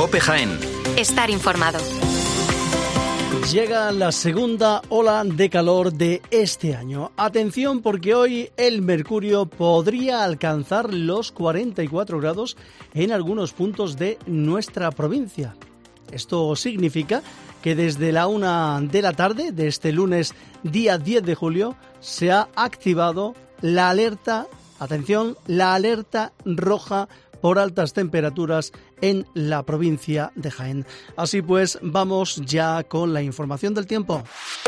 COPE Jaén. Estar informado. Llega la segunda ola de calor de este año. Atención, porque hoy el mercurio podría alcanzar los 44 grados en algunos puntos de nuestra provincia. Esto significa que desde la 1 de la tarde de este lunes, día 10 de julio, se ha activado la alerta, atención, la alerta roja por altas temperaturas en la provincia de Jaén. Así pues, vamos ya con la información del tiempo.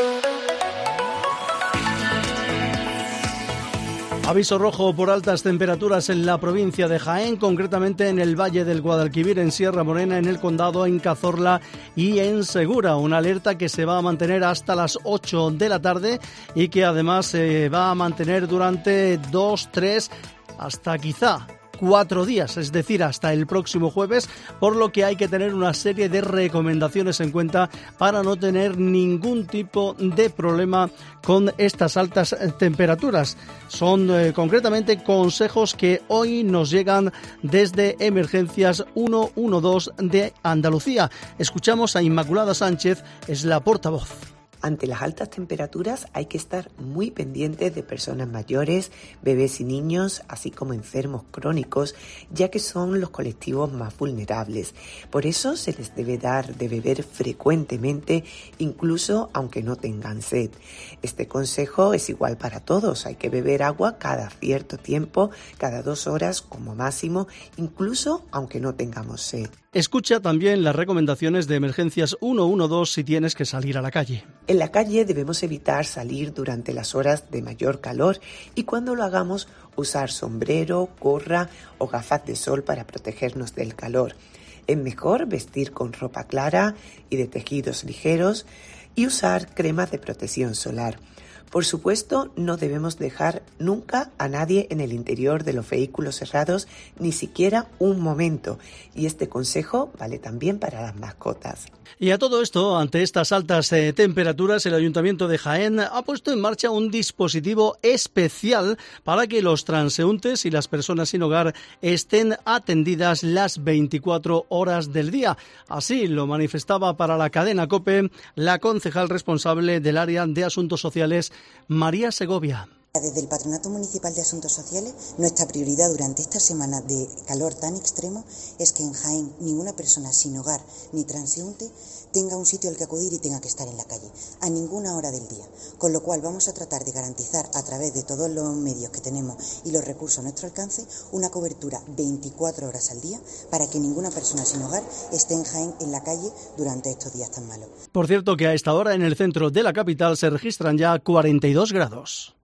Aviso rojo por altas temperaturas en la provincia de Jaén, concretamente en el Valle del Guadalquivir, en Sierra Morena, en el Condado, en Cazorla y en Segura. Una alerta que se va a mantener hasta las 8 de la tarde y que además se va a mantener durante 2, 3, hasta quizá 4 días, es decir, hasta el próximo jueves, por lo que hay que tener una serie de recomendaciones en cuenta para no tener ningún tipo de problema con estas altas temperaturas. Son concretamente consejos que hoy nos llegan desde Emergencias 112 de Andalucía. Escuchamos a Inmaculada Sánchez, es la portavoz. Ante las altas temperaturas hay que estar muy pendientes de personas mayores, bebés y niños, así como enfermos crónicos, ya que son los colectivos más vulnerables. Por eso se les debe dar de beber frecuentemente, incluso aunque no tengan sed. Este consejo es igual para todos, hay que beber agua cada cierto tiempo, cada 2 horas como máximo, incluso aunque no tengamos sed. Escucha también las recomendaciones de Emergencias 112 si tienes que salir a la calle. En la calle debemos evitar salir durante las horas de mayor calor y cuando lo hagamos usar sombrero, gorra o gafas de sol para protegernos del calor. Es mejor vestir con ropa clara y de tejidos ligeros y usar cremas de protección solar. Por supuesto, no debemos dejar nunca a nadie en el interior de los vehículos cerrados, ni siquiera un momento. Y este consejo vale también para las mascotas. Y a todo esto, ante estas altas temperaturas, el Ayuntamiento de Jaén ha puesto en marcha un dispositivo especial para que los transeúntes y las personas sin hogar estén atendidas las 24 horas del día. Así lo manifestaba para la cadena COPE la concejal responsable del área de Asuntos Sociales, María Segovia. Desde el Patronato Municipal de Asuntos Sociales, nuestra prioridad durante esta semana de calor tan extremo es que en Jaén ninguna persona sin hogar ni transeúnte tenga un sitio al que acudir y tenga que estar en la calle, a ninguna hora del día. Con lo cual vamos a tratar de garantizar a través de todos los medios que tenemos y los recursos a nuestro alcance una cobertura 24 horas al día para que ninguna persona sin hogar esté en Jaén en la calle durante estos días tan malos. Por cierto que a esta hora en el centro de la capital se registran ya 42 grados.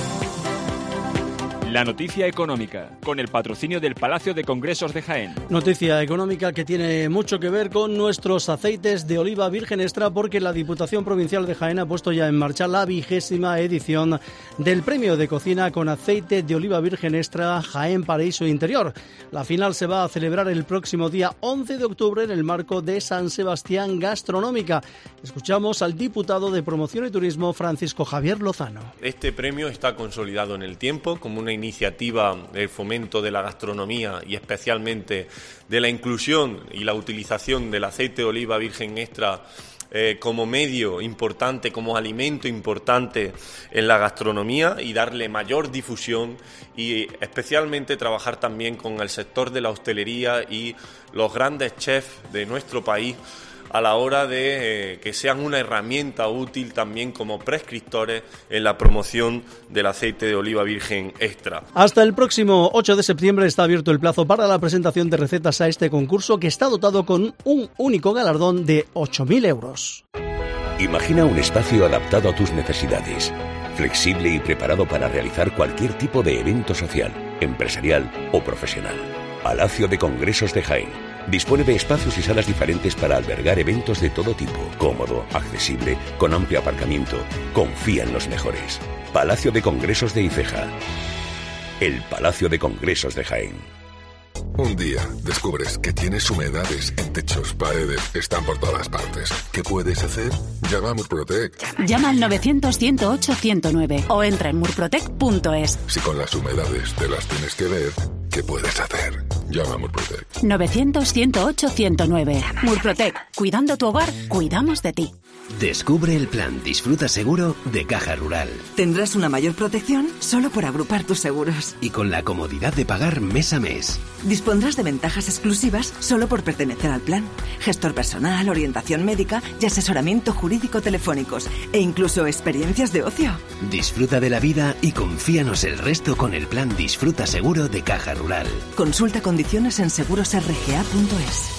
La noticia económica, con el patrocinio del Palacio de Congresos de Jaén. Noticia económica que tiene mucho que ver con nuestros aceites de oliva virgen extra, porque la Diputación Provincial de Jaén ha puesto ya en marcha la 20ª edición del Premio de Cocina con aceite de oliva virgen extra Jaén Paraíso Interior. La final se va a celebrar el próximo día 11 de octubre en el marco de San Sebastián Gastronómica. Escuchamos al diputado de Promoción y Turismo, Francisco Javier Lozano. Este premio está consolidado en el tiempo como una iniciativa del fomento de la gastronomía y especialmente de la inclusión y la utilización del aceite de oliva virgen extra como medio importante, como alimento importante en la gastronomía y darle mayor difusión y especialmente trabajar también con el sector de la hostelería y los grandes chefs de nuestro país a la hora de que sean una herramienta útil también como prescriptores en la promoción del aceite de oliva virgen extra. Hasta el próximo 8 de septiembre está abierto el plazo para la presentación de recetas a este concurso, que está dotado con un único galardón de 8.000 euros. Imagina un espacio adaptado a tus necesidades, flexible y preparado para realizar cualquier tipo de evento social, empresarial o profesional. Palacio de Congresos de Jaén. Dispone de espacios y salas diferentes para albergar eventos de todo tipo. Cómodo, accesible, con amplio aparcamiento. Confía en los mejores. Palacio de Congresos de Ifeja. El Palacio de Congresos de Jaén. Un día descubres que tienes humedades en techos, paredes, están por todas partes. ¿Qué puedes hacer? Llama a Murprotec. Llama al 900-108-109 o entra en murprotec.es. Si con las humedades te las tienes que ver, ¿qué puedes hacer? Llama a Murprotec. 900-108-109. Murprotec. Cuidando tu hogar, cuidamos de ti. Descubre el plan Disfruta Seguro de Caja Rural. Tendrás una mayor protección solo por agrupar tus seguros. Y con la comodidad de pagar mes a mes. Dispondrás de ventajas exclusivas solo por pertenecer al plan. Gestor personal, orientación médica y asesoramiento jurídico telefónicos. E incluso experiencias de ocio. Disfruta de la vida y confíanos el resto con el plan Disfruta Seguro de Caja Rural. Consulta condiciones en segurosrga.es.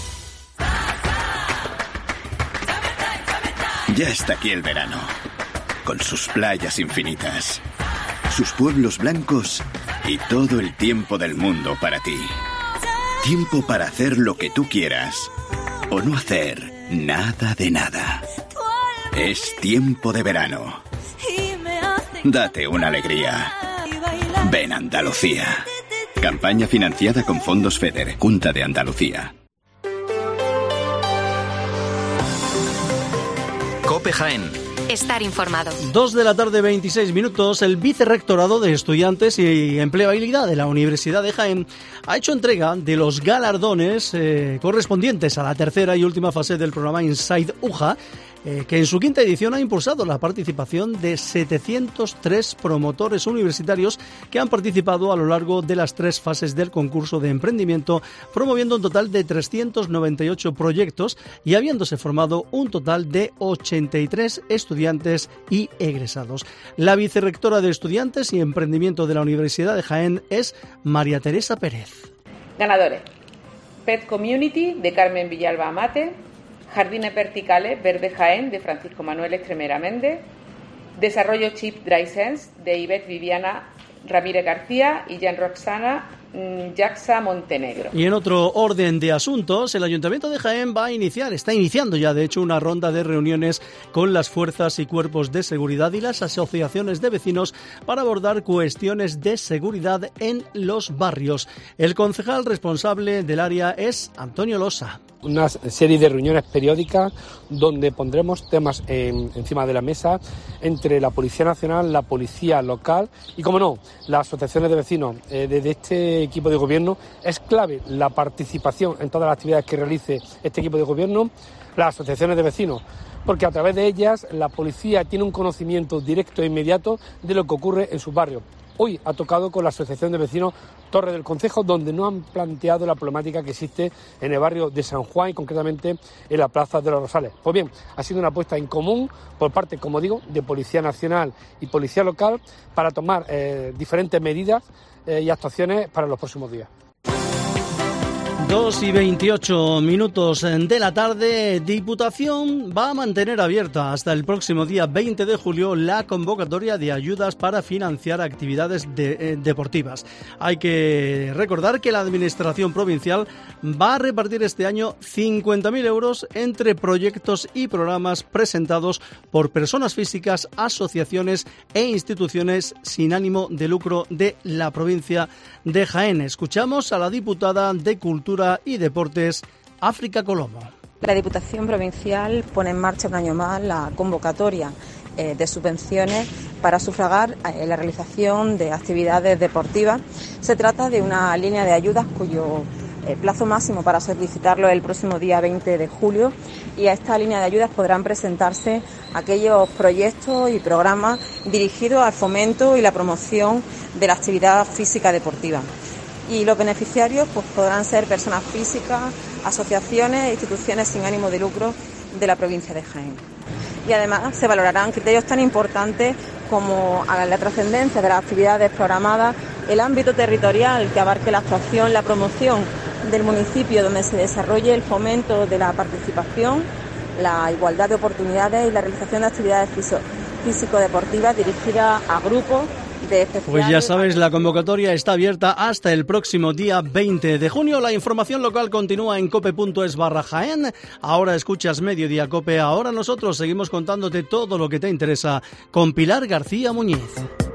Ya está aquí el verano, con sus playas infinitas, sus pueblos blancos y todo el tiempo del mundo para ti. Tiempo para hacer lo que tú quieras o no hacer nada de nada. Es tiempo de verano. Date una alegría. Ven Andalucía. Campaña financiada con fondos FEDER, Junta de Andalucía. COPE Jaén. Estar informado. 2:26 p.m. El Vicerrectorado de Estudiantes y Empleabilidad de la Universidad de Jaén ha hecho entrega de los galardones correspondientes a la tercera y última fase del programa Inside UJA, que en su quinta edición ha impulsado la participación de 703 promotores universitarios que han participado a lo largo de las 3 fases del concurso de emprendimiento, promoviendo un total de 398 proyectos y habiéndose formado un total de 83 estudiantes y egresados. La vicerrectora de Estudiantes y Emprendimiento de la Universidad de Jaén es María Teresa Pérez. Ganadores: Pet Community de Carmen Villalba Amate, Jardines Verticales Verde Jaén de Francisco Manuel Estremera Méndez, Desarrollo Chip Dry Sense de Ivette Viviana Ramírez García y Jean Roxana Jaxa Montenegro. Y en otro orden de asuntos, el Ayuntamiento de Jaén está iniciando ya de hecho una ronda de reuniones con las fuerzas y cuerpos de seguridad y las asociaciones de vecinos para abordar cuestiones de seguridad en los barrios. El concejal responsable del área es Antonio Losa. Una serie de reuniones periódicas donde pondremos temas encima de la mesa entre la Policía Nacional, la Policía Local y, como no, las asociaciones de vecinos. Desde este equipo de gobierno es clave la participación en todas las actividades que realice este equipo de gobierno, las asociaciones de vecinos, porque a través de ellas la policía tiene un conocimiento directo e inmediato de lo que ocurre en sus barrios. Hoy ha tocado con la Asociación de Vecinos Torre del Concejo, donde nos han planteado la problemática que existe en el barrio de San Juan y concretamente en la Plaza de los Rosales. Pues bien, ha sido una apuesta en común por parte, como digo, de Policía Nacional y Policía Local para tomar diferentes medidas y actuaciones para los próximos días. 2:28 p.m. de la tarde, Diputación va a mantener abierta hasta el próximo día 20 de julio la convocatoria de ayudas para financiar actividades deportivas. Hay que recordar que la Administración Provincial va a repartir este año 50.000 euros entre proyectos y programas presentados por personas físicas, asociaciones e instituciones sin ánimo de lucro de la provincia de Jaén. Escuchamos a la diputada de Cultura y Deportes, África Colomo. La Diputación Provincial pone en marcha un año más la convocatoria de subvenciones para sufragar la realización de actividades deportivas. Se trata de una línea de ayudas cuyo plazo máximo para solicitarlo es el próximo día 20 de julio y a esta línea de ayudas podrán presentarse aquellos proyectos y programas dirigidos al fomento y la promoción de la actividad física deportiva. Y los beneficiarios pues podrán ser personas físicas, asociaciones e instituciones sin ánimo de lucro de la provincia de Jaén. Y además se valorarán criterios tan importantes como la trascendencia de las actividades programadas, el ámbito territorial que abarque la actuación, la promoción del municipio donde se desarrolle el fomento de la participación, la igualdad de oportunidades y la realización de actividades físico-deportivas dirigidas a grupos. Pues ya sabes, la convocatoria está abierta hasta el próximo día 20 de junio. La información local continúa en cope.es/Jaén. Ahora escuchas Mediodía Cope. Ahora nosotros seguimos contándote todo lo que te interesa con Pilar García Muñiz.